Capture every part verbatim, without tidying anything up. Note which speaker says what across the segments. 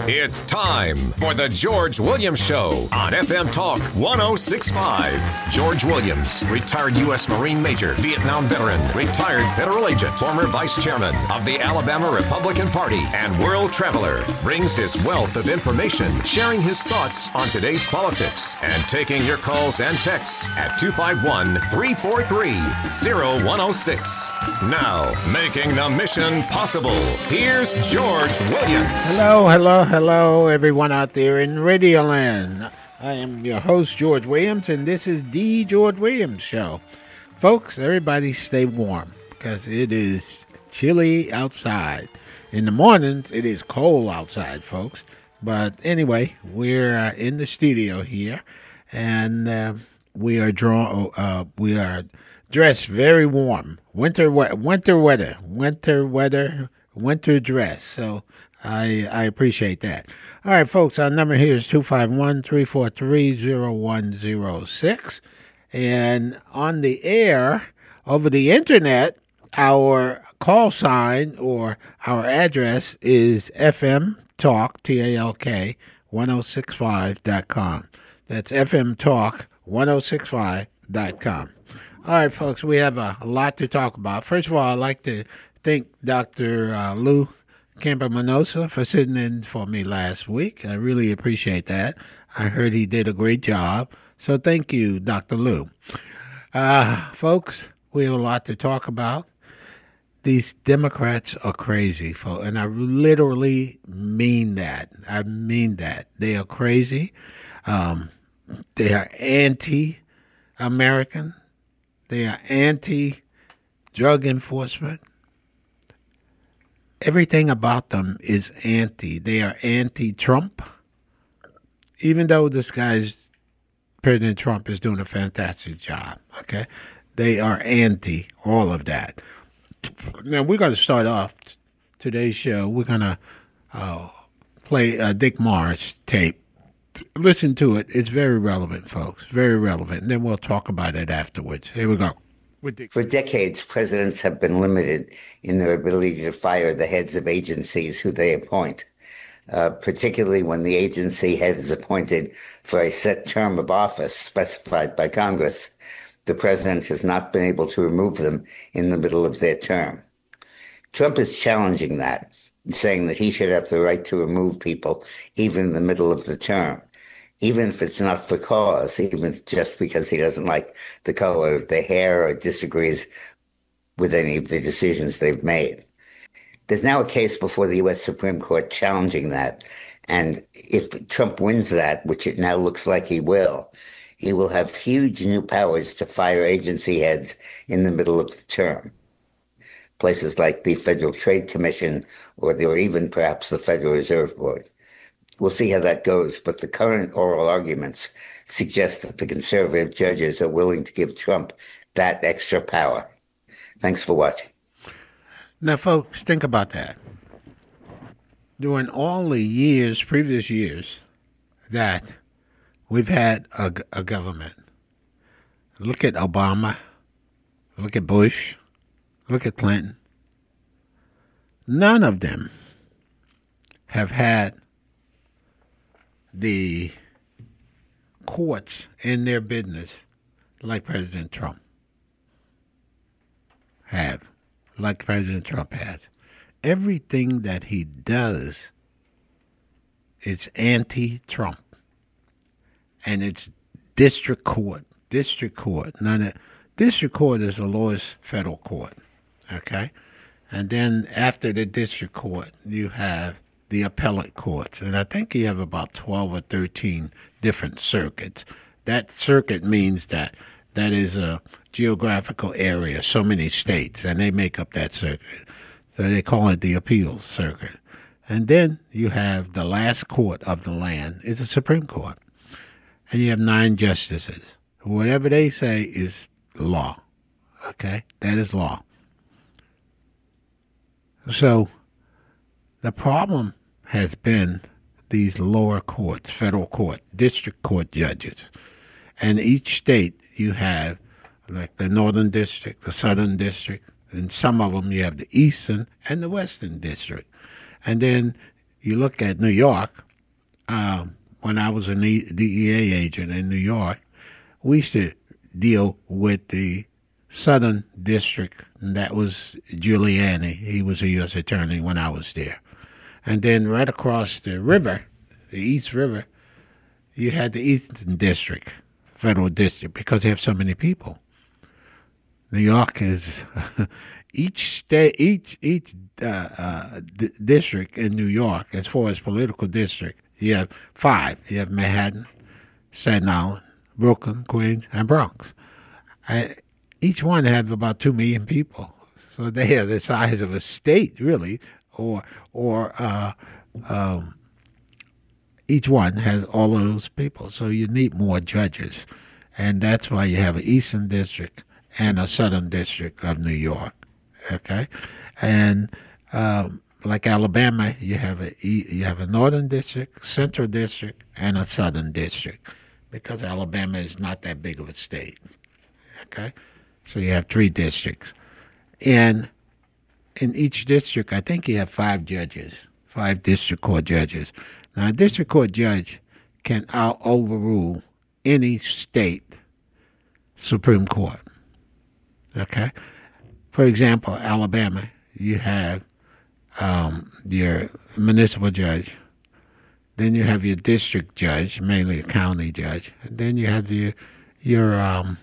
Speaker 1: It's time for the George Williams Show on F M Talk one oh six point five. George Williams, retired U S Marine Major, Vietnam veteran, retired federal agent, former vice chairman of the Alabama Republican Party, and world traveler, brings his wealth of information, sharing his thoughts on today's politics, and taking your calls and texts at two five one, three four three, oh one oh six. Now, making the mission possible, here's George Williams.
Speaker 2: Hello, hello, hello, everyone out there in Radioland. I am your host, George Williams, and this is the George Williams Show. Folks, everybody stay warm because it is chilly outside. In the mornings, it is cold outside, folks. But anyway, we're uh, in the studio here, and uh, we are draw. Uh, we are dressed very warm. Winter, we- winter weather, winter weather, winter dress. So I I appreciate that. All right, folks, our number here is two five one, three four three, oh one oh six. And on the air, over the internet, our call sign or our address is F M Talk, T A L K, ten sixty-five dot com. That's F M Talk, ten sixty-five dot com. All right, folks, we have a, a lot to talk about. First of all, I'd like to thank Doctor Uh, Lou Campo-Manosa for sitting in for me last week. I really appreciate that. I heard he did a great job. So thank you, Doctor Lou. Uh, folks, we have a lot to talk about. These Democrats are crazy, folks, and I literally mean that. I mean that. They are crazy. Um, they are anti-American. They are anti-drug enforcement. Everything about them is anti. They are anti-Trump. Even though this guy's, President Trump, is doing a fantastic job, okay? They are anti all of that. Now, we're going to start off t- today's show. We're going to uh, play a Dick Morris tape. Listen to it. It's very relevant, folks. Very relevant. And then we'll talk about it afterwards. Here we go.
Speaker 3: For decades, presidents have been limited in their ability to fire the heads of agencies who they appoint, uh, particularly when the agency head is appointed for a set term of office specified by Congress. The president has not been able to remove them in the middle of their term. Trump is challenging that, saying that he should have the right to remove people even in the middle of the term, even if it's not for cause, even just because he doesn't like the color of their hair or disagrees with any of the decisions they've made. There's now a case before the U S Supreme Court challenging that. And if Trump wins that, which it now looks like he will, he will have huge new powers to fire agency heads in the middle of the term. Places like the Federal Trade Commission or, the, or even perhaps the Federal Reserve Board. We'll see how that goes, but the current oral arguments suggest that the conservative judges are willing to give Trump that extra power. Thanks for watching.
Speaker 2: Now, folks, think about that. During all the years, previous years, that we've had a, a government, look at Obama, look at Bush, look at Clinton. None of them have had the courts in their business like President Trump have, like President Trump has. Everything that he does, it's anti-Trump. And it's district court, district court. None of, district court is the lowest federal court, okay? And then after the district court, you have the appellate courts. And I think you have about twelve or thirteen different circuits. That circuit means that that is a geographical area, so many states, and they make up that circuit. So they call it the appeals circuit. And then you have the last court of the land is the Supreme Court. And you have nine justices. Whatever they say is law. Okay? That is law. So the problem has been these lower courts, federal court, district court judges. And each state you have, like the Northern District, the Southern District, and some of them you have the Eastern and the Western District. And then you look at New York. Um, when I was a D E A agent in New York, we used to deal with the Southern District, and that was Giuliani. He was a U S attorney when I was there. And then right across the river, the East River, you had the Eastern District, Federal District, because they have so many people. New York is each state, each each uh, uh, d- district in New York, as far as political district, you have five. You have Manhattan, Staten Island, Brooklyn, Queens, and Bronx. I, each one have about two million people, so they are the size of a state, really, or or uh, um, each one has all of those people. So you need more judges, and that's why you have an Eastern District and a Southern District of New York. Okay, and um, like Alabama, you have a you have a Northern District, Central District, and a Southern District, because Alabama is not that big of a state. Okay, so you have three districts, and in each district, I think you have five judges, five district court judges. Now, a district court judge can out overrule any state Supreme Court. Okay, for example, Alabama, you have um, your municipal judge, then you have your district judge, mainly a county judge, and then you have your your um,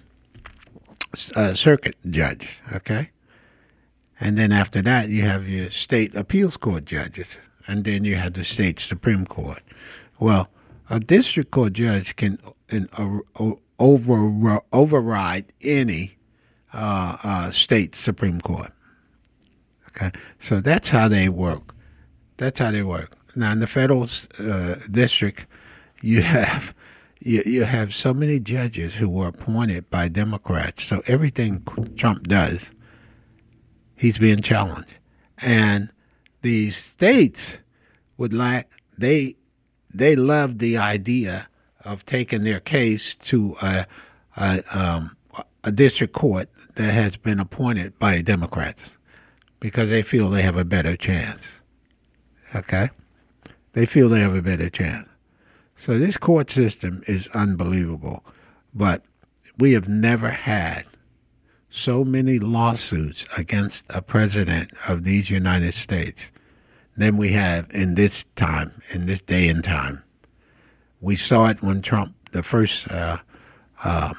Speaker 2: uh, circuit judge. Okay, and then after that, you have your state appeals court judges, and then you have the state Supreme Court. Well, a district court judge can in, uh, over override any uh, uh, state Supreme Court. Okay, so that's how they work. That's how they work. Now, in the federal uh, district, you have you, you have so many judges who were appointed by Democrats. So everything Trump does, he's being challenged. And the states would like they they love the idea of taking their case to a a, um, a district court that has been appointed by Democrats, because they feel they have a better chance. Okay? They feel they have a better chance. So this court system is unbelievable. But we have never had so many lawsuits against a president of these United States than we have in this time, in this day and time. We saw it when Trump, the first, uh, um,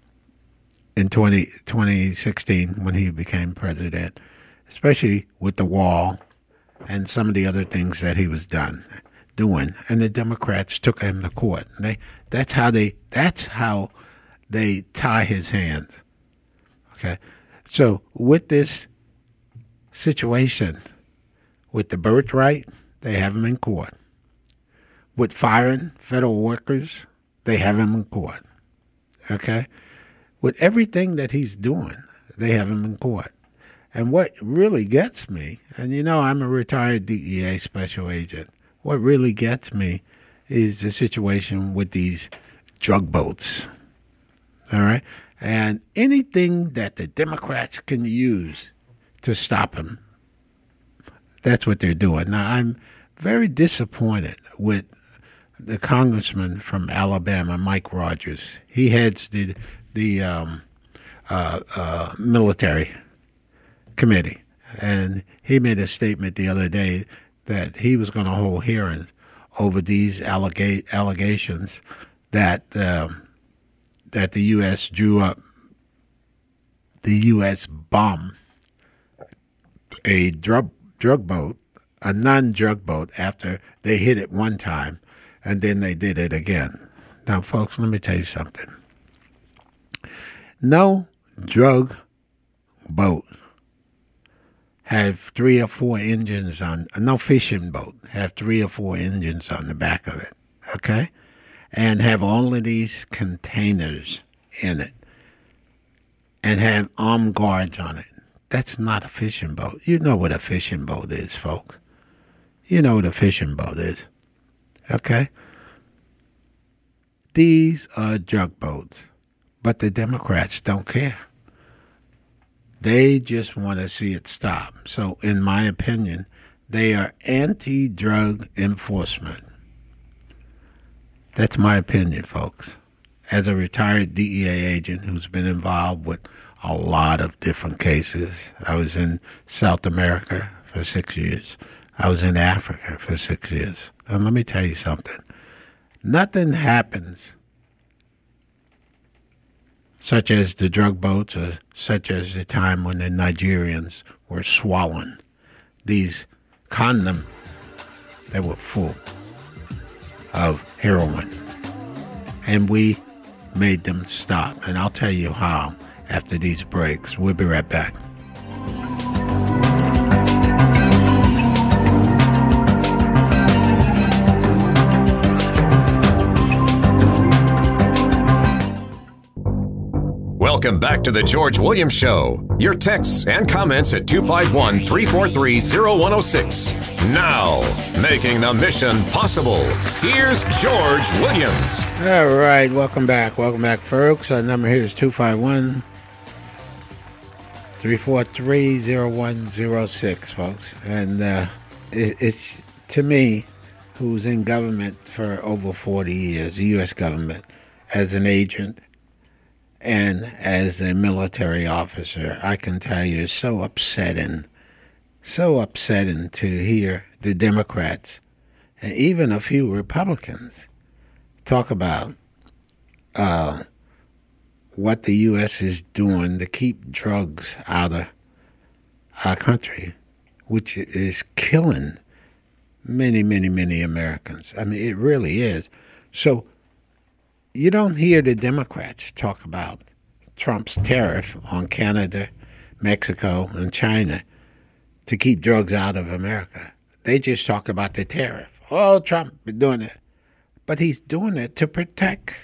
Speaker 2: in twenty sixteen, when he became president, especially with the wall and some of the other things that he was done doing, and the Democrats took him to court. They that's how they that's how they tie his hands. Okay, so with this situation, with the birthright, they have him in court. With firing federal workers, they have him in court. Okay, with everything that he's doing, they have him in court. And what really gets me, and you know I'm a retired D E A special agent, what really gets me is the situation with these drug boats. All right? And anything that the Democrats can use to stop him, that's what they're doing. Now, I'm very disappointed with the congressman from Alabama, Mike Rogers. He heads the, the um, uh, uh, military committee, and he made a statement the other day that he was going to hold hearings over these allega- allegations that um, that the U S drew up, the U S bombed a drug drug boat, a non-drug boat, after they hit it one time, and then they did it again. Now, folks, let me tell you something. No drug boat have three or four engines on, no fishing boat have three or four engines on the back of it, okay? And have all of these containers in it and have armed guards on it. That's not a fishing boat. You know what a fishing boat is, folks. You know what a fishing boat is, okay? These are drug boats, but the Democrats don't care. They just want to see it stop. So, in my opinion, They are anti-drug enforcement. That's my opinion, folks. As a retired D E A agent who's been involved with a lot of different cases. I was in South America for six years. I was in Africa for six years. And let me tell you something. Nothing happens such as the drug boats or such as the time when the Nigerians were swallowing these condoms that were full of heroin. And we made them stop. And I'll tell you how after these breaks. We'll be right back.
Speaker 1: Welcome back to the George Williams Show. Your texts and comments at two five one, three four three, zero one zero six. Now, making the mission possible, here's George Williams.
Speaker 2: All right, welcome back. Welcome back, folks. Our number here is two five one, three four three, zero one zero six, folks. And uh, it, it's, to me, who's in government for over forty years, the U S government, as an agent, and as a military officer, I can tell you it's so upsetting, so upsetting to hear the Democrats and even a few Republicans talk about uh, what the U S is doing to keep drugs out of our country, which is killing many, many, many Americans. I mean, it really is. So you don't hear the Democrats talk about Trump's tariff on Canada, Mexico, and China to keep drugs out of America. They just talk about the tariff. Oh, Trump is doing it. But he's doing it to protect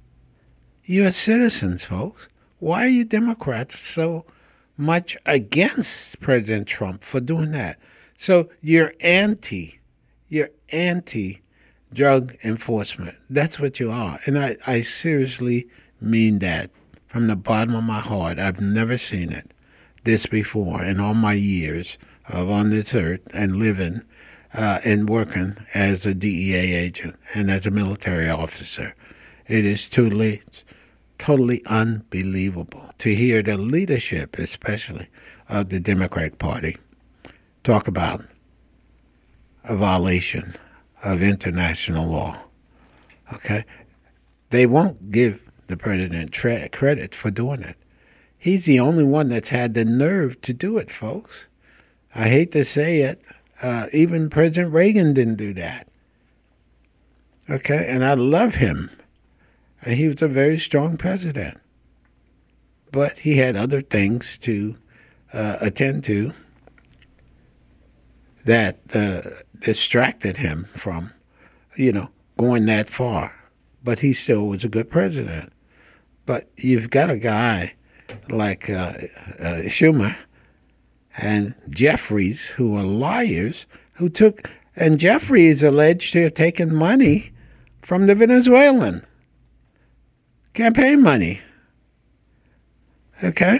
Speaker 2: U S citizens, folks. Why are you Democrats so much against President Trump for doing that? So you're anti, you're anti drug enforcement. That's what you are. And I, I seriously mean that from the bottom of my heart. I've never seen it this before in all my years of on this earth and living uh, and working as a D E A agent and as a military officer. It is totally, totally unbelievable to hear the leadership, especially of the Democratic Party, talk about a violation of international law. Okay? They won't give the president tra- credit for doing it. He's the only one that's had the nerve to do it, folks. I hate to say it. Uh, even President Reagan didn't do that. Okay? And I love him. And he was a very strong president. But he had other things to uh, attend to that uh, distracted him from, you know, going that far. But he still was a good president. But you've got a guy like uh, uh, Schumer and Jeffries, who are liars, who took, and Jeffries is alleged to have taken money from the Venezuelan campaign money. Okay?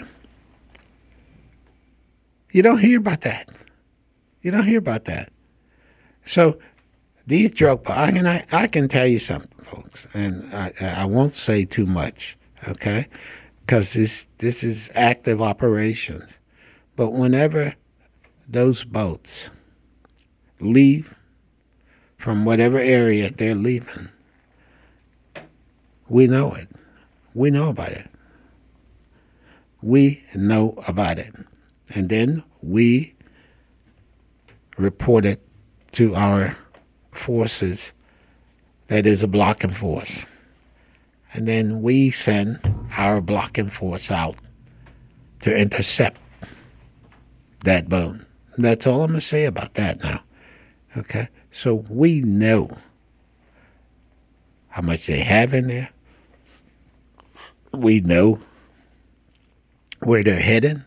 Speaker 2: You don't hear about that. You don't hear about that. So these drug, I can, I, I can tell you something, folks, and I, I won't say too much, okay, because this, this is active operations. But whenever those boats leave from whatever area they're leaving, we know it. We know about it. We know about it. And then we report it to our forces that is a blocking force. And then we send our blocking force out to intercept that boat. That's all I'm going to say about that now. Okay? So we know how much they have in there. We know where they're heading.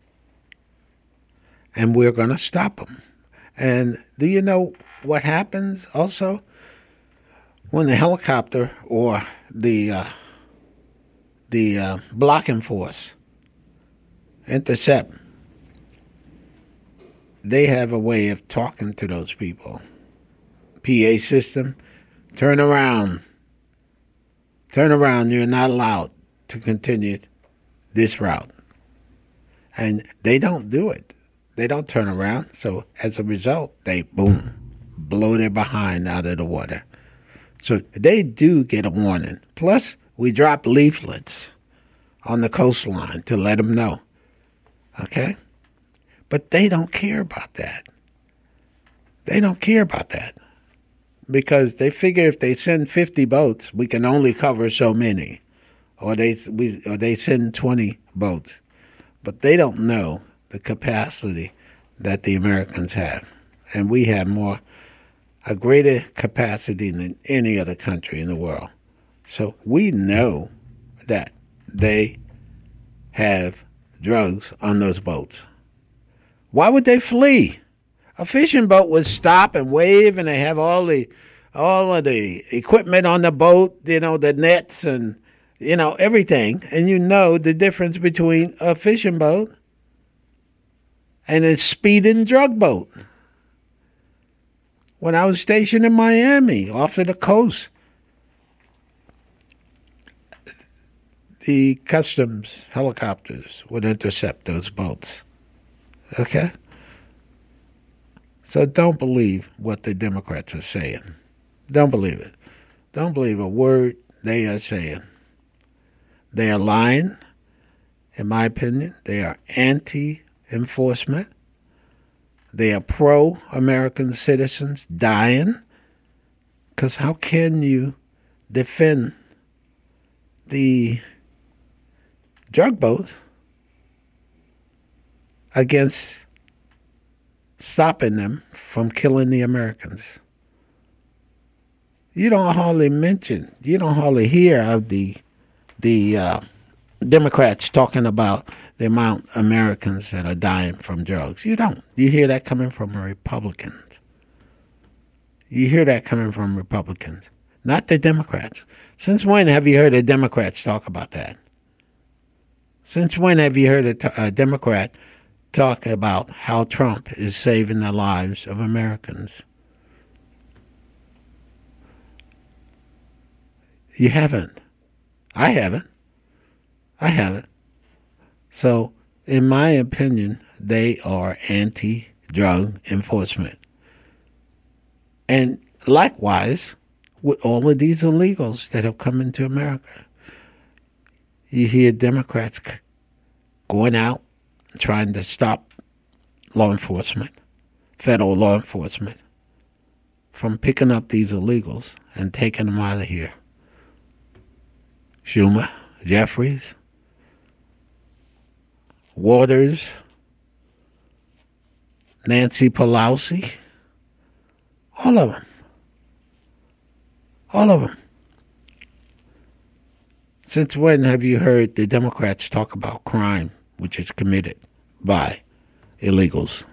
Speaker 2: And we're going to stop them. And do you know what happens also when the helicopter or the uh, the uh, blocking force intercept they have a way of talking to those people. P A system, turn around. Turn around. You're not allowed to continue this route. And they don't do it. They don't turn around. So as a result, they, boom, blow their behind out of the water. So they do get a warning. Plus, we drop leaflets on the coastline to let them know. Okay? But they don't care about that. They don't care about that. Because they figure if they send fifty boats, we can only cover so many. Or they we or they send twenty boats. But they don't know the capacity that the Americans have. And we have more, a greater capacity than any other country in the world. So we know that they have drugs on those boats. Why would they flee? A fishing boat would stop and wave, and they have all the all of the equipment on the boat, you know, the nets and, you know, everything. And you know the difference between a fishing boat and a speeding drug boat. When I was stationed in Miami, off of the coast, the customs helicopters would intercept those boats. Okay? So don't believe what the Democrats are saying. Don't believe it. Don't believe a word they are saying. They are lying, in my opinion. They are anti-enforcement. They are pro-American citizens dying. Because how can you defend the drug boats against stopping them from killing the Americans? You don't hardly mention, you don't hardly hear of the the uh, Democrats talking about the amount of Americans that are dying from drugs. You don't. You hear that coming from Republicans. You hear that coming from Republicans, not the Democrats. Since when have you heard the Democrats talk about that? Since when have you heard a, t- a Democrat talk about how Trump is saving the lives of Americans? You haven't. I haven't. I haven't. So, in my opinion, they are anti-drug enforcement. And likewise, with all of these illegals that have come into America, you hear Democrats going out trying to stop law enforcement, federal law enforcement, from picking up these illegals and taking them out of here. Schumer, Jeffries, Waters, Nancy Pelosi, all of them. All of them. Since when have you heard the Democrats talk about crime which is committed by illegals?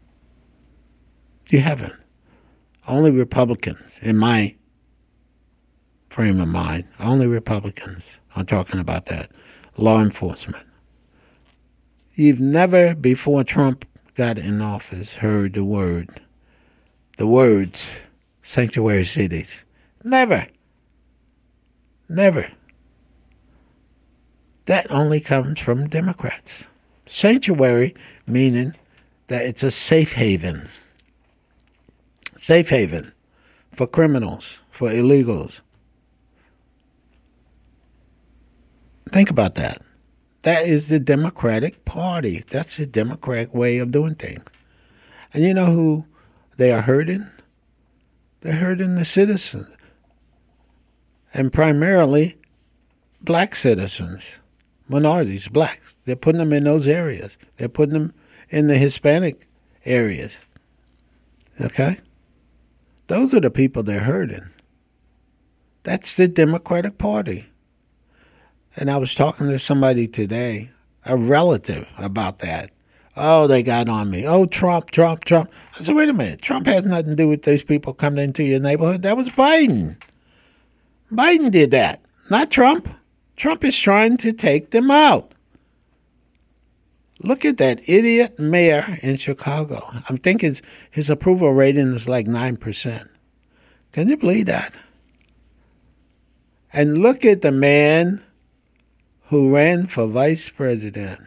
Speaker 2: You haven't. Only Republicans, in my frame of mind, only Republicans are talking about that. Law enforcement. You've never, before Trump got in office, heard the word, the words, sanctuary cities. Never. Never. That only comes from Democrats. Sanctuary meaning that it's a safe haven. Safe haven for criminals, for illegals. Think about that. That is the Democratic Party. That's the Democratic way of doing things. And you know who they are hurting? They're hurting the citizens. And primarily black citizens, minorities, blacks. They're putting them in those areas. They're putting them in the Hispanic areas. Okay? Those are the people they're hurting. That's the Democratic Party. And I was talking to somebody today, a relative, about that. Oh, they got on me. Oh, Trump, Trump, Trump. I said, wait a minute. Trump has nothing to do with these people coming into your neighborhood. That was Biden. Biden did that, not Trump. Trump is trying to take them out. Look at that idiot mayor in Chicago. I'm thinking his, his approval rating is like nine percent. Can you believe that? And look at the man who ran for vice president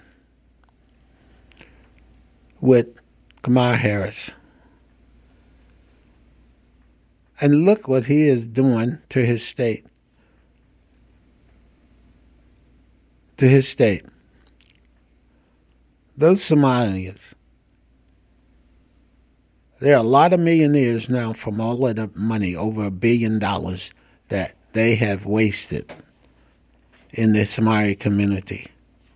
Speaker 2: with Kamala Harris. And look what he is doing to his state. To his state. Those Somalians. There are a lot of millionaires now from all of the money, over a billion dollars, that they have wasted in the Somali community.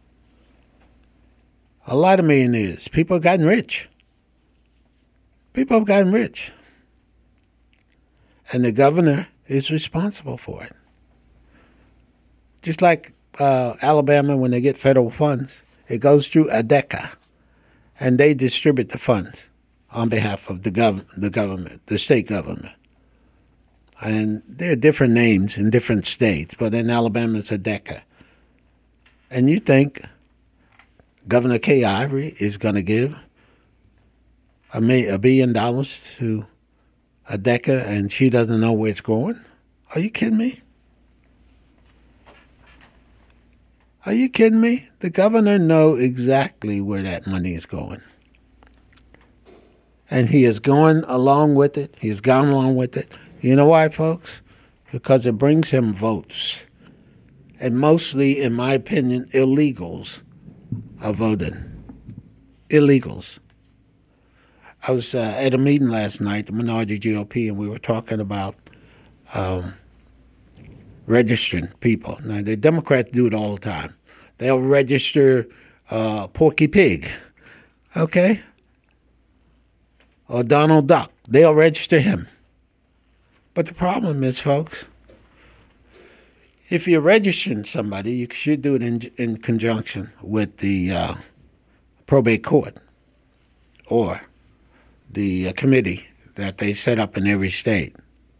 Speaker 2: A lot of millionaires. People have gotten rich. People have gotten rich. And the governor is responsible for it. Just like uh, Alabama, when they get federal funds, it goes through ADECA, and they distribute the funds on behalf of the, gov- the government, the state government. And there are different names in different states, but in Alabama it's ADECA. And you think Governor Kay Ivey is going to give a, mi- a billion dollars to ADECA and she doesn't know where it's going? Are you kidding me? Are you kidding me? The governor knows exactly where that money is going. And he is going along with it. He's gone along with it. You know why, folks? Because it brings him votes. And mostly, in my opinion, illegals are voting. Illegals. I was uh, at a meeting last night, the minority G O P, and we were talking about um, registering people. Now, the Democrats do it all the time. They'll register uh, Porky Pig, okay? Or Donald Duck. They'll register him. But the problem is, folks, if you're registering somebody, you should do it in, in conjunction with the uh, probate court or the uh, committee that they set up in every state.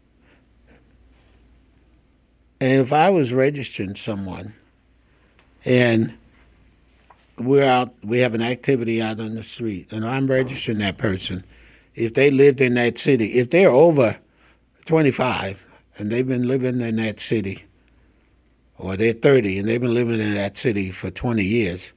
Speaker 2: And if I was registering someone and we're out, we have an activity out on the street, and I'm registering that person, if they lived in that city, if they're over twenty-five and they've been living in that city, or they're thirty and they've been living in that city for twenty years,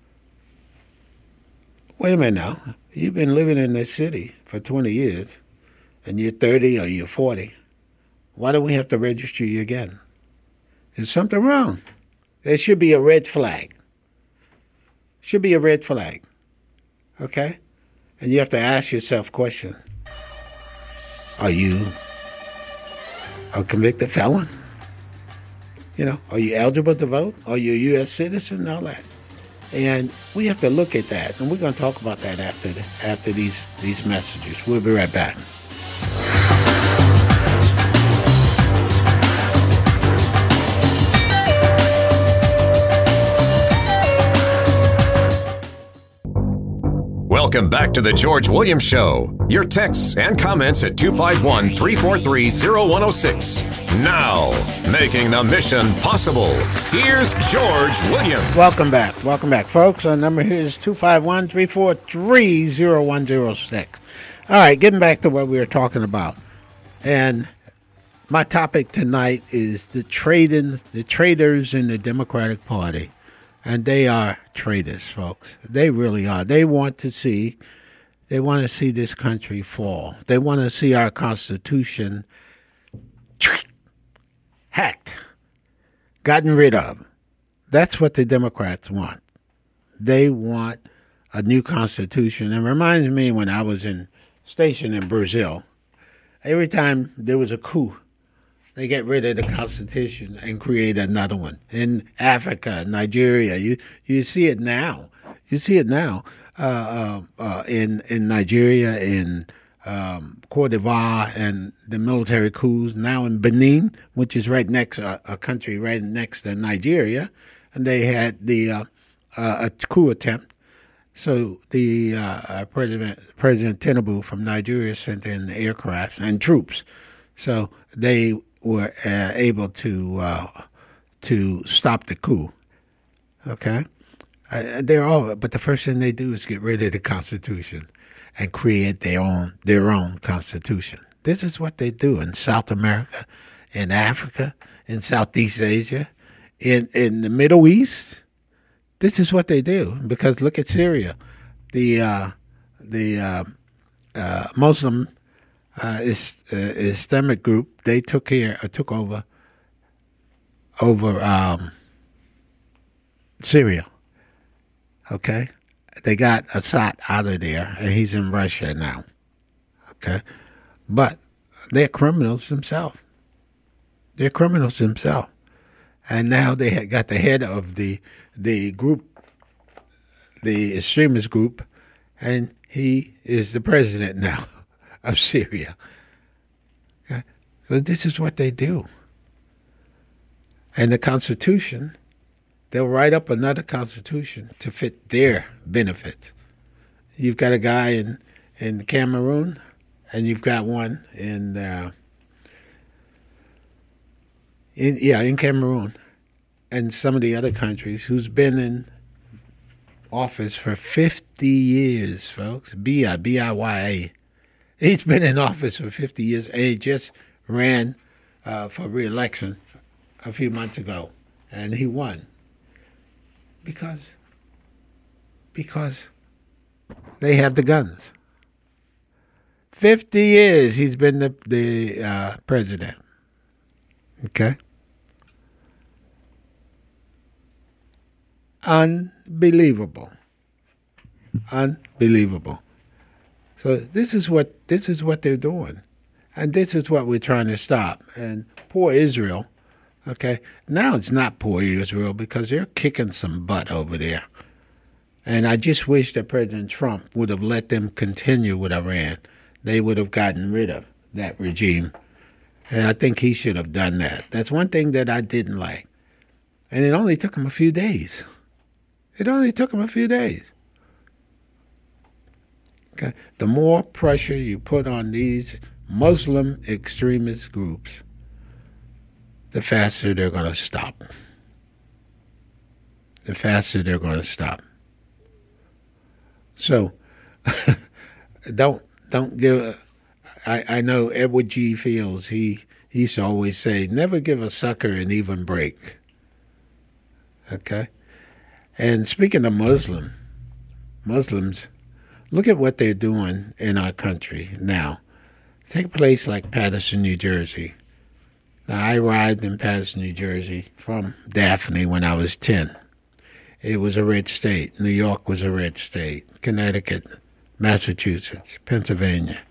Speaker 2: wait a minute now, you've been living in this city for twenty years, and you're thirty or you're forty, why do we have to register you again? There's something wrong. There should be a red flag. Should be a red flag, okay? And you have to ask yourself a question. Are you a convicted felon? You know, are you eligible to vote? Are you a U S citizen? All that. And we have to look at that, and we're going to talk about that after the, after these, these messages. We'll be right back.
Speaker 1: Welcome back to the George Williams Show. Your texts and comments at two five one, three four three, zero one zero six. Now, making the mission possible, here's George Williams.
Speaker 2: Welcome back. Welcome back, folks. Our number here is two five one, three four three, zero one zero six. All right, getting back to what we were talking about. And my topic tonight is the trading, the traitors in the Democratic Party. And they are traitors, folks. They really are. They want to see, they want to see this country fall. They want to see our Constitution hacked, gotten rid of. That's what the Democrats want. They want a new Constitution. It reminds me when I was in stationed in Brazil. Every time there was a coup, they get rid of the Constitution and create another one. In Africa, Nigeria, you you see it now. You see it now uh, uh, uh, in in Nigeria, in um, Cote d'Ivoire, and the military coups. Now in Benin, which is right next uh, a country right next to Nigeria, and they had the uh, uh, a coup attempt. So the uh, President President Tinubu from Nigeria sent in aircraft and troops. So they were uh, able to uh, to stop the coup. Okay, Uh, they're all, but the first thing they do is get rid of the Constitution and create their own their own Constitution. This is what they do in South America, in Africa, in Southeast Asia, in in the Middle East. This is what they do. Because look at Syria, the uh, the uh, uh, Muslim uh, is, uh, Islamic group. They took care, uh, took over over um, Syria. Okay, they got Assad out of there, and he's in Russia now. Okay, but they're criminals themselves. They're criminals themselves, and now they had got the head of the the group, the extremist group, and he is the president now of Syria. Okay, so this is what they do, and the Constitution. They'll write up another constitution to fit their benefits. You've got a guy in, in Cameroon, and you've got one in, uh, in yeah, in Cameroon, and some of the other countries who's been in office for fifty years, folks. B I B I Y A. He's been in office for fifty years, and he just ran uh, for re-election a few months ago, and he won. Because, because they have the guns. Fifty years he's been the the uh, president. Okay. Unbelievable. Unbelievable. So this is what this is what they're doing, and this is what we're trying to stop. And poor Israel. Okay, now it's not poor Israel because they're kicking some butt over there. And I just wish that President Trump would have let them continue with Iran. They would have gotten rid of that regime. And I think he should have done that. That's one thing that I didn't like. And it only took him a few days. It only took him a few days. Okay, the more pressure you put on these Muslim extremist groups, the faster they're going to stop. The faster they're going to stop. So, don't don't give. I I know Edward G. Fields. He he used to always say, "Never give a sucker an even break." Okay. And speaking of Muslim, Muslims, look at what they're doing in our country now. Take a place like Paterson, New Jersey. Now, I arrived in Paterson, New Jersey from Daphne when I was ten. It was a red state. New York was a red state. Connecticut, Massachusetts, Pennsylvania.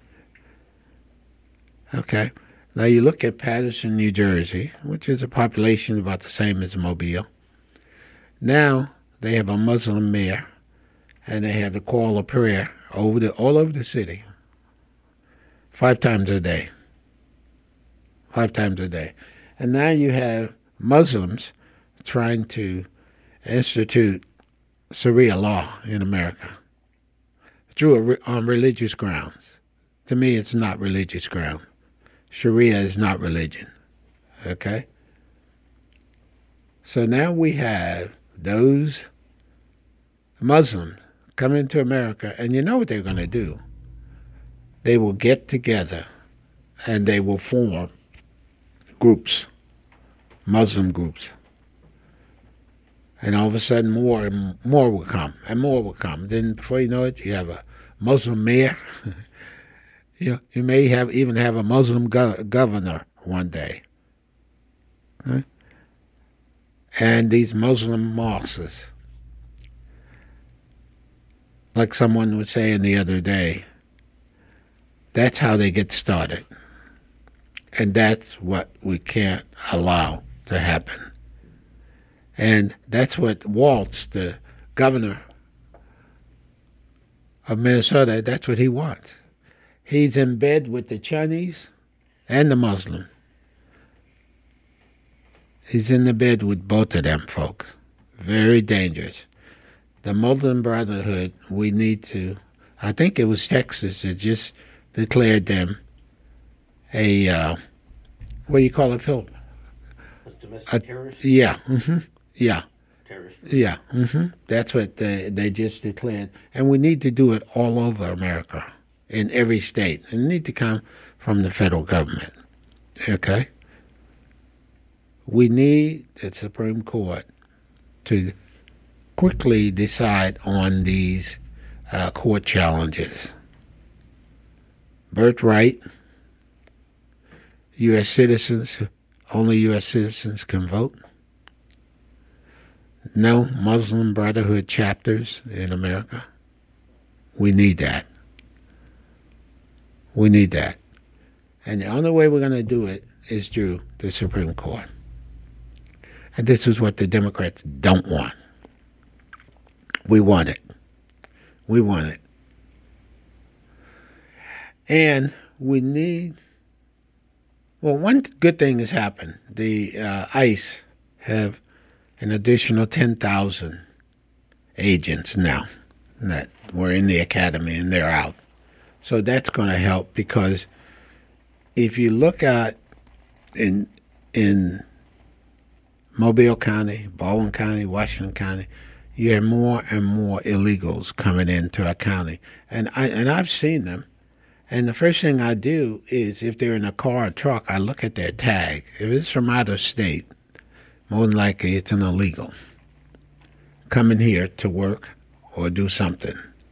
Speaker 2: Okay. Now you look at Paterson, New Jersey, which is a population about the same as Mobile. Now they have a Muslim mayor, and they have the call of prayer over the, all over the city, five times a day. Five times a day. And now you have Muslims trying to institute Sharia law in America through a, on religious grounds. To me, it's not religious ground. Sharia is not religion. Okay? So now we have those Muslims coming to America, and you know what they're going to do? They will get together and they will form groups, Muslim groups. And all of a sudden more and more will come, and more will come. Then before you know it, you have a Muslim mayor. you, you may have even have a Muslim go- governor one day. Right? And these Muslim mosques. Like someone was saying the other day, that's how they get started. And that's what we can't allow to happen. And that's what Waltz, the governor of Minnesota, that's what he wants. He's in bed with the Chinese and the Muslim. He's in the bed with both of them, folks. Very dangerous. The Muslim Brotherhood, we need to, I think it was Texas that just declared them a, uh, what do you call it, Philip?
Speaker 4: Domestic
Speaker 2: A,
Speaker 4: terrorist?
Speaker 2: yeah, mm-hmm, yeah.
Speaker 4: terrorist.
Speaker 2: Yeah, mm-hmm. That's what they, they just declared. And we need to do it all over America, in every state. And it need to come from the federal government, okay? We need the Supreme Court to quickly decide on these uh, court challenges. Birthright, U S citizens, only U S citizens can vote. No Muslim Brotherhood chapters in America. We need that. We need that. And the only way we're going to do it is through the Supreme Court. And this is what the Democrats don't want. We want it. We want it. And we need, well, one good thing has happened. The uh, ICE have an additional ten thousand agents now that were in the academy and they're out. So that's going to help, because if you look at in in Mobile County, Baldwin County, Washington County, you have more and more illegals coming into our county. And I and I've seen them. And the first thing I do is, if they're in a car or truck, I look at their tag. If it's from out of state, more than likely it's an illegal coming here to work or do something.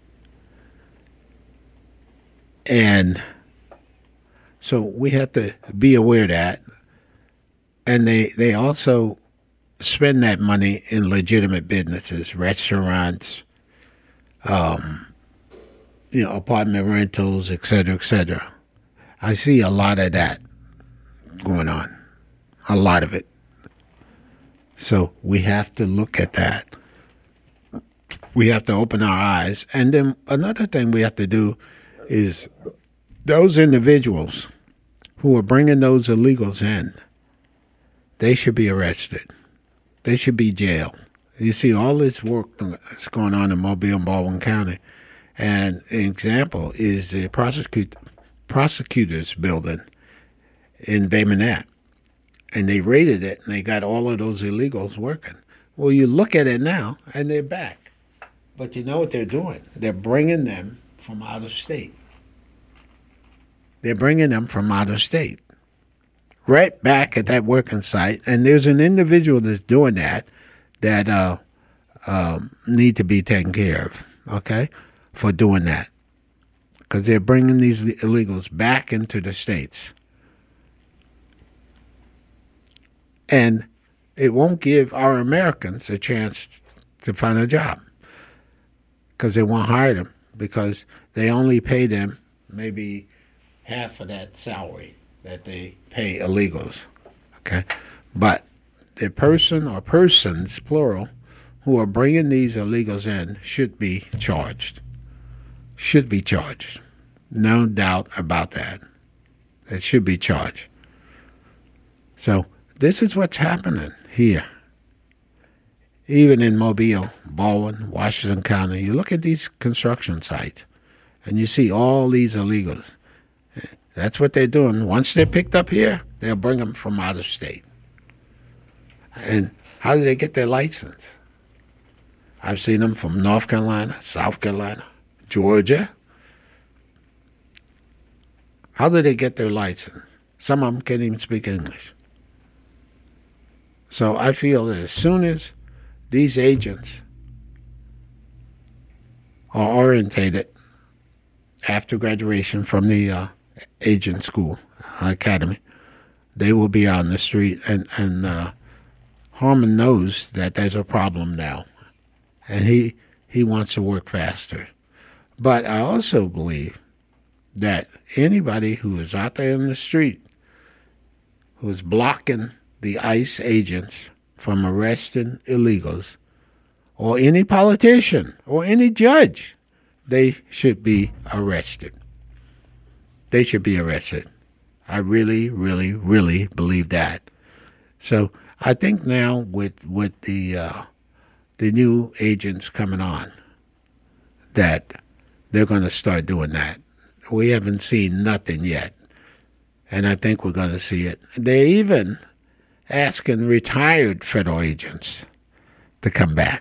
Speaker 2: And so we have to be aware of that. And they, they also spend that money in legitimate businesses, restaurants, um, you know, apartment rentals, et cetera, et cetera. I see a lot of that going on, a lot of it. So we have to look at that. We have to open our eyes. And then another thing we have to do is those individuals who are bringing those illegals in, they should be arrested. They should be jailed. You see all this work that's going on in Mobile and Baldwin County. And an example is the prosecute, prosecutor's building in Bay Minette. And they raided it, and they got all of those illegals working. Well, you look at it now, and they're back. But you know what they're doing? They're bringing them from out of state. They're bringing them from out of state. Right back at that working site. And there's an individual that's doing that that uh, um, need to be taken care of, okay, for doing that. Because they're bringing these illegals back into the states. And it won't give our Americans a chance to find a job, because they won't hire them, because they only pay them maybe half of that salary that they pay illegals, okay? But the person or persons, plural, who are bringing these illegals in should be charged, should be charged. No doubt about that. It should be charged. So this is what's happening here. Even in Mobile, Baldwin, Washington County, you look at these construction sites, and you see all these illegals. That's what they're doing. Once they're picked up here, they'll bring them from out of state. And how do they get their license? I've seen them from North Carolina, South Carolina, Georgia. How do they get their license? Some of them can't even speak English. So I feel that as soon as these agents are orientated after graduation from the uh, agent school, uh, academy, they will be out in the street. And, and uh, Harmon knows that there's a problem now, and he, he wants to work faster. But I also believe that anybody who is out there in the street who is blocking the ICE agents from arresting illegals, or any politician or any judge, they should be arrested. They should be arrested. I really, really, really believe that. So I think now with with the uh, the new agents coming on, that they're going to start doing that. We haven't seen nothing yet, and I think we're going to see it. They're even asking retired federal agents to come back.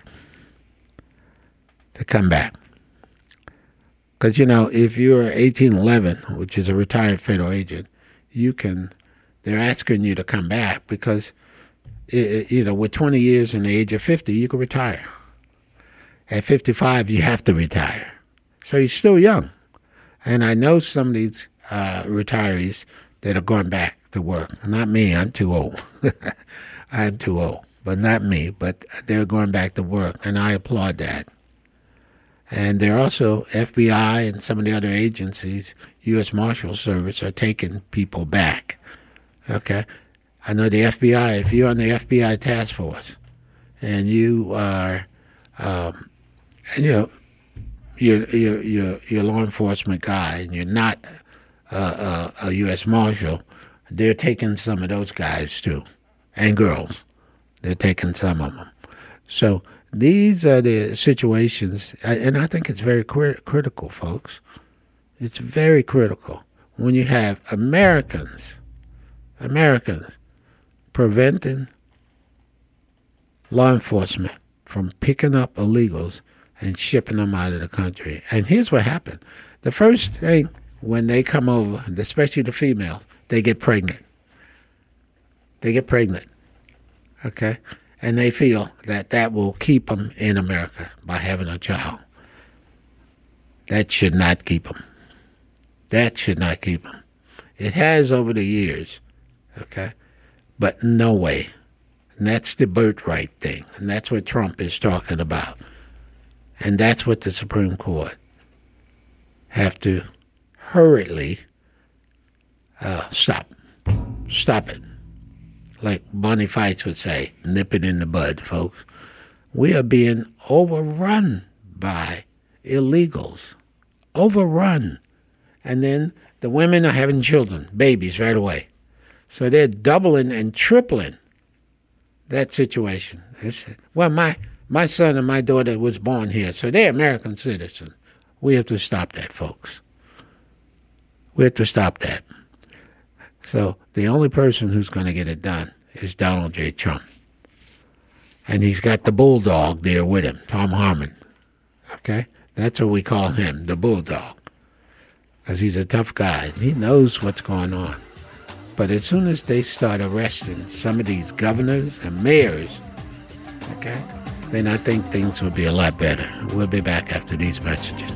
Speaker 2: To come back. Because, you know, if you're eighteen eleven, which is a retired federal agent, you can, they're asking you to come back because, you know, with twenty years and the age of fifty, you can retire. At fifty-five, you have to retire. So you're still young. And I know some of these uh, retirees that are going back to work. Not me, I'm too old. I'm too old, but not me. But they're going back to work, and I applaud that. And they're also, F B I and some of the other agencies, U S Marshal Service, are taking people back. Okay? I know the F B I, if you're on the F B I task force, and you are, um, you know, You're, you're, you're, you're a law enforcement guy and you're not uh, a, a U S Marshal, they're taking some of those guys too, and girls. They're taking some of them. So these are the situations, and I think it's very cri- critical, folks. It's very critical when you have Americans, Americans preventing law enforcement from picking up illegals and shipping them out of the country. And here's what happened. The first thing, when they come over, especially the females, they get pregnant. They get pregnant, okay? And they feel that that will keep them in America by having a child. That should not keep them. That should not keep them. It has over the years, okay? But no way. And that's the birthright thing. And that's what Trump is talking about. And that's what the Supreme Court have to hurriedly uh, stop. Stop it. Like Bonnie Fights would say, nip it in the bud, folks. We are being overrun by illegals. Overrun. And then the women are having children, babies right away. So they're doubling and tripling that situation. It's, well, my... My son and my daughter was born here, so they're American citizens. We have to stop that, folks. We have to stop that. So the only person who's going to get it done is Donald J. Trump. And he's got the bulldog there with him, Tom Harmon. Okay? That's what we call him, the bulldog. Because he's a tough guy. He knows what's going on. But as soon as they start arresting some of these governors and mayors, okay, then I think things will be a lot better. We'll be back after these messages.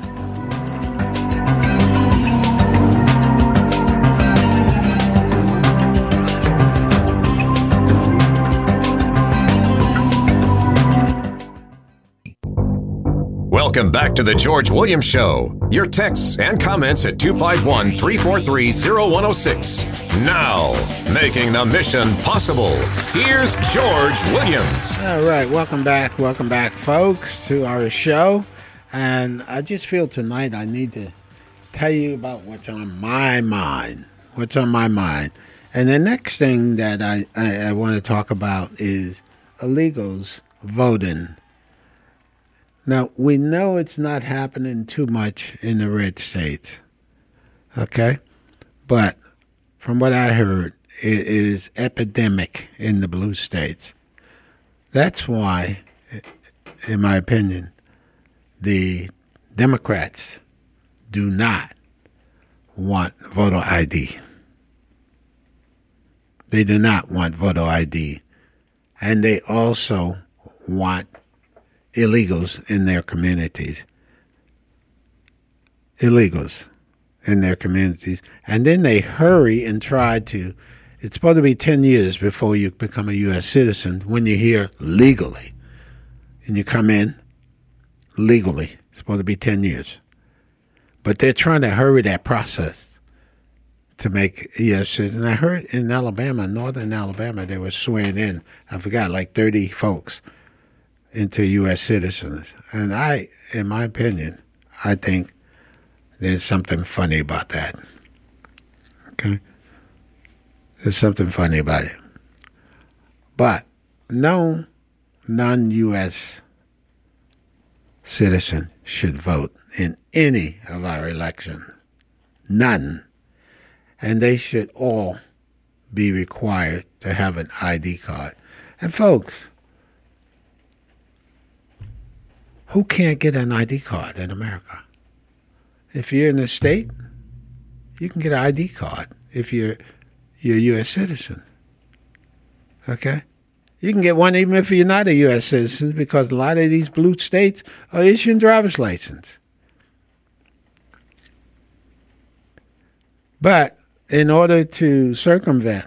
Speaker 1: Welcome back to the George Williams Show. Your texts and comments at two five one, three four three, zero one zero six. Now, making the mission possible, here's George Williams.
Speaker 2: All right, welcome back. Welcome back, folks, to our show. And I just feel tonight I need to tell you about what's on my mind. What's on my mind. And the next thing that I, I, I want to talk about is illegals voting. Now, we know it's not happening too much in the red states, okay? But from what I heard, it is epidemic in the blue states. That's why, in my opinion, the Democrats do not want voter I D. They do not want voter I D. And they also want illegals in their communities. Illegals in their communities. And then they hurry and try to, it's supposed to be ten years before you become a U S citizen when you're here legally. And you come in legally. It's supposed to be ten years. But they're trying to hurry that process to make U S citizens. And I heard in Alabama, northern Alabama, they were swearing in, I forgot, like thirty folks into U S citizens. And I, in my opinion, I think there's something funny about that. Okay? There's something funny about it. But no non-U S citizen should vote in any of our elections. None. And they should all be required to have an I D card. And folks, who can't get an I D card in America? If you're in the state, you can get an I D card if you're you're a U S citizen. Okay? You can get one even if you're not a U S citizen, because a lot of these blue states are issuing driver's license. But in order to circumvent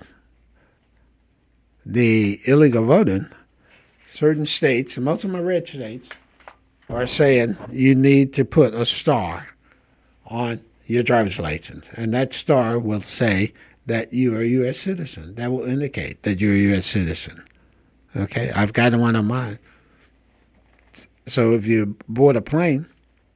Speaker 2: the illegal voting, certain states, most of them are red states, are saying you need to put a star on your driver's license. And that star will say that you are a U S citizen. That will indicate that you're a U S citizen. Okay? I've got one on mine. So if you board a plane,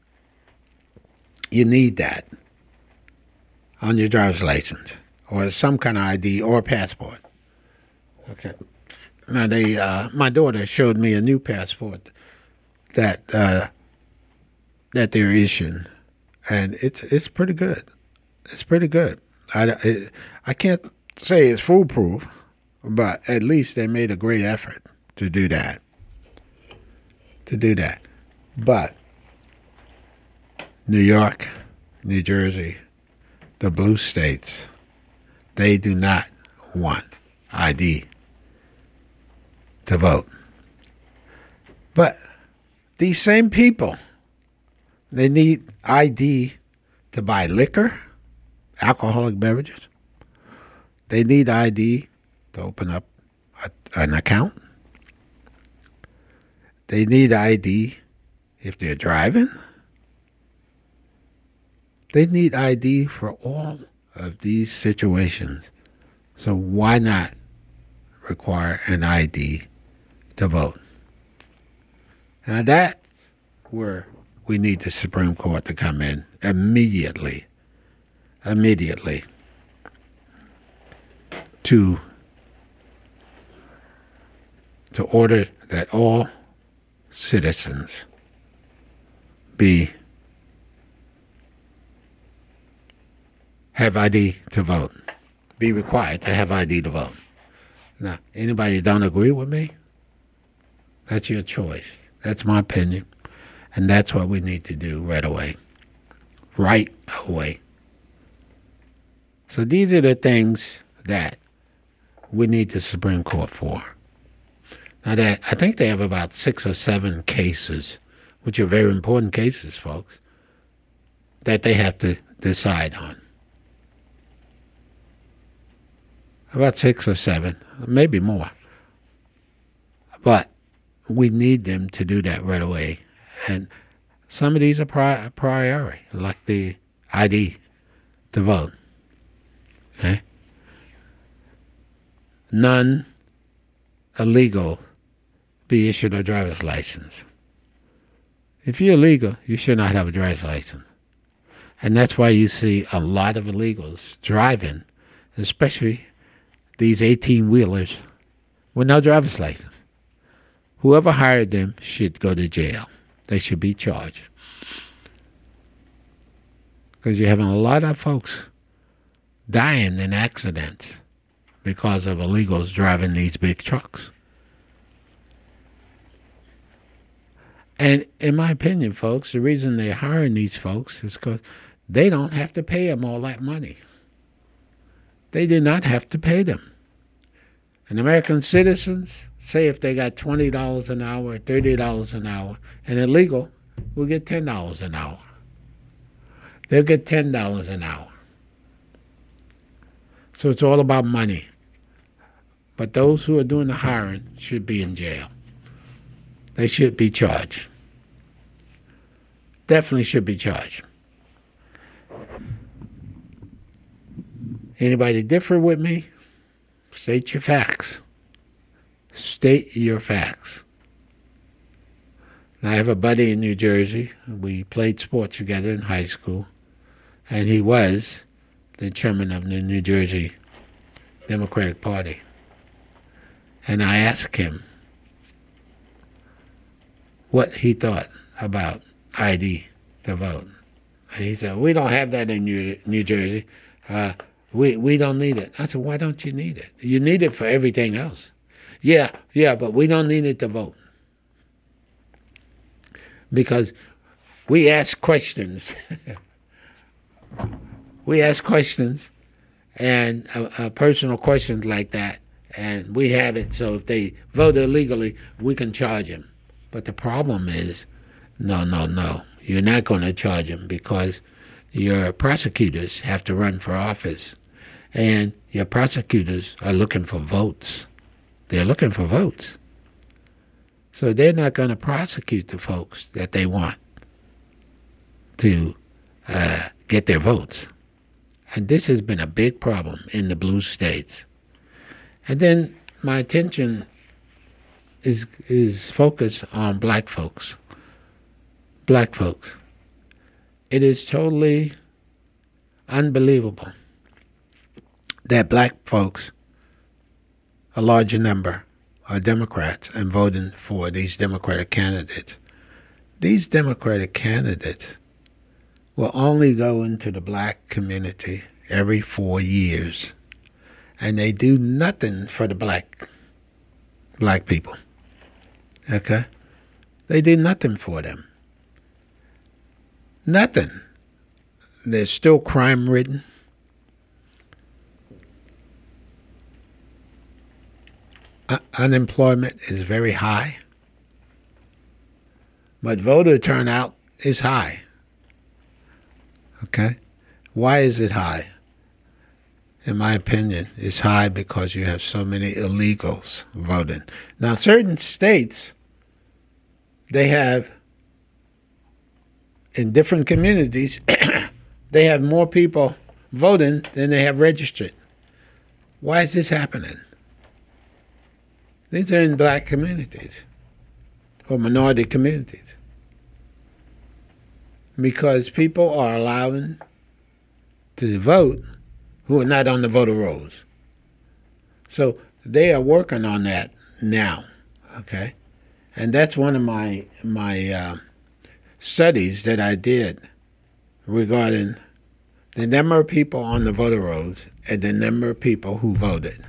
Speaker 2: you need that on your driver's license or some kind of I D or passport. Okay. Now, they, uh, my daughter showed me a new passport that uh, that they're issuing, and it's it's pretty good. It's pretty good. I, it, I can't say it's foolproof, but at least they made a great effort to do that. To do that. But New York, New Jersey, the blue states, they do not want I D to vote. But these same people, they need I D to buy liquor, alcoholic beverages. They need I D to open up a, an account. They need I D if they're driving. They need I D for all of these situations. So why not require an I D to vote? Now that's where we need the Supreme Court to come in immediately, immediately to, to order that all citizens be have I D to vote, be required to have I D to vote. Now, anybody that don't agree with me, that's your choice. That's my opinion. And that's what we need to do right away. Right away. So these are the things that we need the Supreme Court for. Now, that, I think they have about six or seven cases, which are very important cases, folks, that they have to decide on. About six or seven, maybe more. But we need them to do that right away. And some of these are pri- priority, like the I D to vote. Okay? None illegal be issued a driver's license. If you're illegal, you should not have a driver's license. And that's why you see a lot of illegals driving, especially these eighteen-wheelers with no driver's license. Whoever hired them should go to jail. They should be charged. Because you're having a lot of folks dying in accidents because of illegals driving these big trucks. And in my opinion, folks, the reason they're hiring these folks is because they don't have to pay them all that money. They do not have to pay them. And American citizens, say if they got twenty dollars an hour, thirty dollars an hour, and illegal will get ten dollars an hour. They'll get ten dollars an hour. So it's all about money. But those who are doing the hiring should be in jail. They should be charged. Definitely should be charged. Anybody differ with me? State your facts. State your facts. I have a buddy in New Jersey. We played sports together in high school, and he was the chairman of the New Jersey Democratic Party. And I asked him what he thought about I D to vote. And he said, we don't have that in New, New Jersey. Uh, we, we don't need it. I said, why don't you need it? You need it for everything else. Yeah, yeah, but we don't need it to vote. because we ask questions. we ask questions, and uh, uh, personal questions like that, and we have it. So if they vote illegally, we can charge them. But the problem is, no, no, no. You're not going to charge them because your prosecutors have to run for office. And your prosecutors are looking for votes. They're looking for votes. So they're not going to prosecute the folks that they want to uh, get their votes. And this has been a big problem in the blue states. And then my attention is is focused on black folks. Black folks. It is totally unbelievable that black folks, a larger number, are Democrats and voting for these Democratic candidates. These Democratic candidates will only go into the black community every four years, and they do nothing for the black black people. Okay? They do nothing for them. Nothing. They're still crime-ridden. Uh, unemployment is very high. But voter turnout is high. Okay? Why is it high? In my opinion, it's high because you have so many illegals voting. Now, certain states, they have, in different communities, they have more people voting than they have registered. Why is this happening? These are in black communities or minority communities. Because people are allowing to vote who are not on the voter rolls. So they are working on that now, okay? And that's one of my my uh, studies that I did regarding the number of people on the voter rolls and the number of people who voted.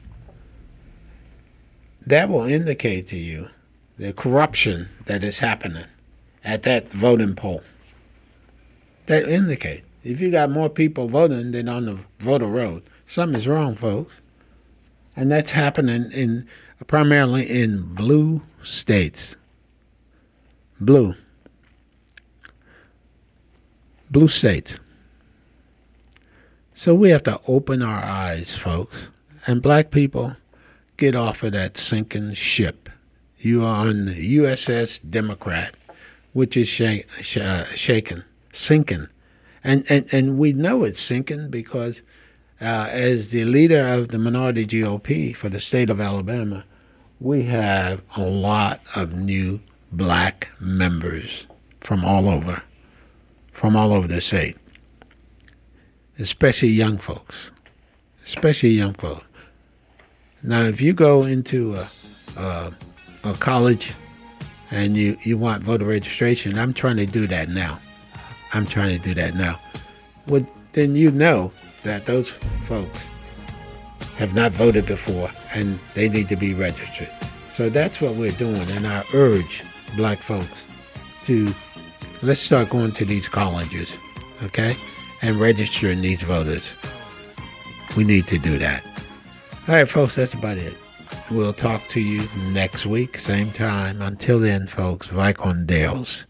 Speaker 2: That will indicate to you the corruption that is happening at that voting poll. That indicate if you got more people voting than on the voter roll, something is wrong, folks. And that's happening in primarily in blue states. Blue. Blue states. So we have to open our eyes, folks. And black people, get off of that sinking ship. You are on the U S S Democrat, which is shake, sh- uh, shaking, sinking. And, and and we know it's sinking because uh, as the leader of the minority G O P for the state of Alabama, we have a lot of new black members from all over, from all over the state, especially young folks, especially young folks. Now, if you go into a, a, a college and you, you want voter registration, I'm trying to do that now. I'm trying to do that now. Well, then you know that those folks have not voted before and they need to be registered. So that's what we're doing, and I urge black folks to let's start going to these colleges, okay, and registering these voters. We need to do that. All right, folks, that's about it. We'll talk to you next week, same time. Until then, folks, Vicondales.